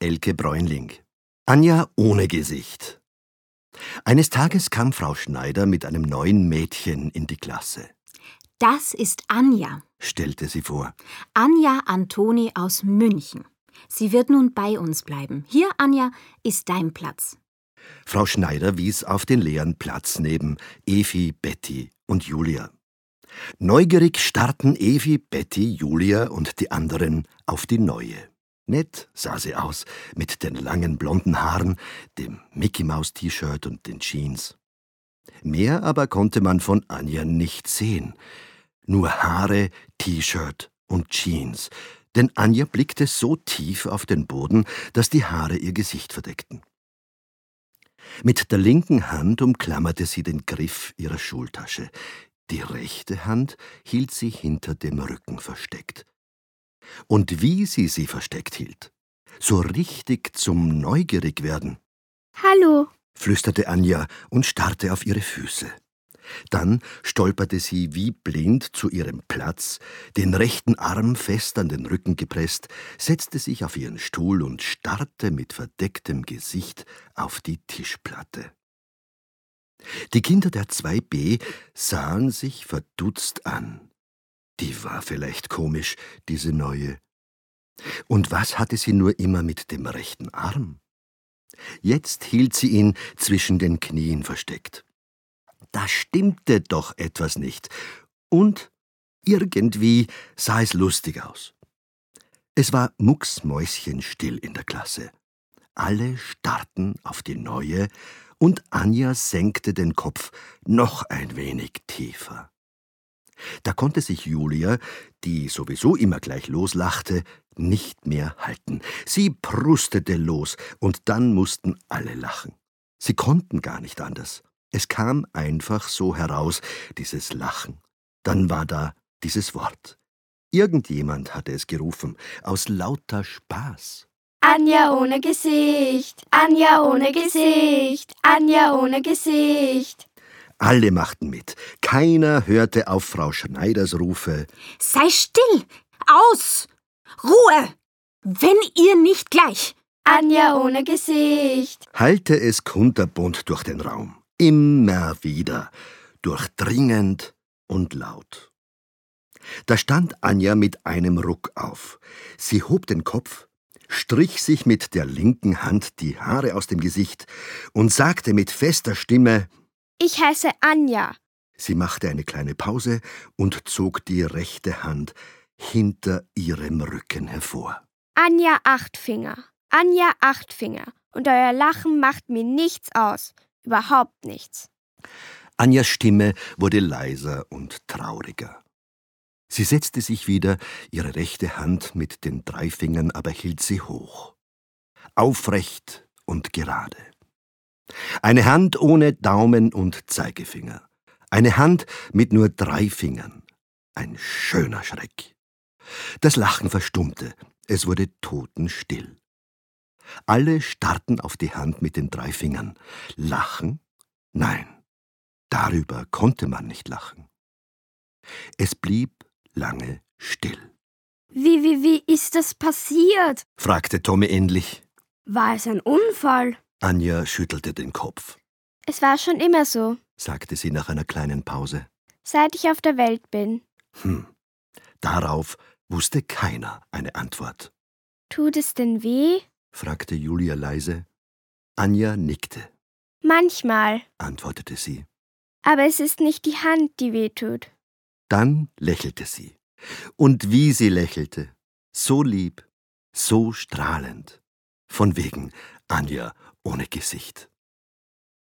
Elke Bräunling. Anja ohne Gesicht. Eines Tages kam Frau Schneider mit einem neuen Mädchen in die Klasse. Das ist Anja, stellte sie vor. Anja Antoni aus München. Sie wird nun bei uns bleiben. Hier, Anja, ist dein Platz. Frau Schneider wies auf den leeren Platz neben Evi, Betty und Julia. Neugierig starrten Evi, Betty, Julia und die anderen auf die neue. Nett sah sie aus, mit den langen blonden Haaren, dem Mickey-Maus-T-Shirt und den Jeans. Mehr aber konnte man von Anja nicht sehen. Nur Haare, T-Shirt und Jeans. Denn Anja blickte so tief auf den Boden, dass die Haare ihr Gesicht verdeckten. Mit der linken Hand umklammerte sie den Griff ihrer Schultasche. Die rechte Hand hielt sie hinter dem Rücken versteckt. Und wie sie versteckt hielt, so richtig zum Neugierigwerden. »Hallo«, flüsterte Anja und starrte auf ihre Füße. Dann stolperte sie wie blind zu ihrem Platz, den rechten Arm fest an den Rücken gepresst, setzte sich auf ihren Stuhl und starrte mit verdecktem Gesicht auf die Tischplatte. Die Kinder der 2b sahen sich verdutzt an. Die war vielleicht komisch, diese neue. Und was hatte sie nur immer mit dem rechten Arm? Jetzt hielt sie ihn zwischen den Knien versteckt. Da stimmte doch etwas nicht. Und irgendwie sah es lustig aus. Es war mucksmäuschenstill in der Klasse. Alle starrten auf die neue und Anja senkte den Kopf noch ein wenig tiefer. Da konnte sich Julia, die sowieso immer gleich loslachte, nicht mehr halten. Sie prustete los und dann mussten alle lachen. Sie konnten gar nicht anders. Es kam einfach so heraus, dieses Lachen. Dann war da dieses Wort. Irgendjemand hatte es gerufen, aus lauter Spaß. Anja ohne Gesicht, Anja ohne Gesicht, Anja ohne Gesicht. Alle machten mit. Keiner hörte auf Frau Schneiders Rufe. Sei still! Aus! Ruhe! Wenn ihr nicht gleich! Anja ohne Gesicht. Hallte es kunterbunt durch den Raum. Immer wieder. Durchdringend und laut. Da stand Anja mit einem Ruck auf. Sie hob den Kopf, strich sich mit der linken Hand die Haare aus dem Gesicht und sagte mit fester Stimme: Ich heiße Anja. Sie machte eine kleine Pause und zog die rechte Hand hinter ihrem Rücken hervor. Anja Achtfinger. Anja Achtfinger. Und euer Lachen macht mir nichts aus. Überhaupt nichts. Anjas Stimme wurde leiser und trauriger. Sie setzte sich wieder, ihre rechte Hand mit den 3 Fingern aber hielt sie hoch. Aufrecht und gerade. Eine Hand ohne Daumen und Zeigefinger. Eine Hand mit nur 3 Fingern. Ein schöner Schreck. Das Lachen verstummte. Es wurde totenstill. Alle starrten auf die Hand mit den 3 Fingern. Lachen? Nein, darüber konnte man nicht lachen. Es blieb lange still. Wie ist das passiert? Fragte Tommy endlich. War es ein Unfall? Anja schüttelte den Kopf. Es war schon immer so, sagte sie nach einer kleinen Pause. Seit ich auf der Welt bin. Darauf wusste keiner eine Antwort. Tut es denn weh? fragte Julia leise. Anja nickte. Manchmal, antwortete sie. Aber es ist nicht die Hand, die weh tut. Dann lächelte sie. Und wie sie lächelte. So lieb, so strahlend. Von wegen Anja ohne Gesicht.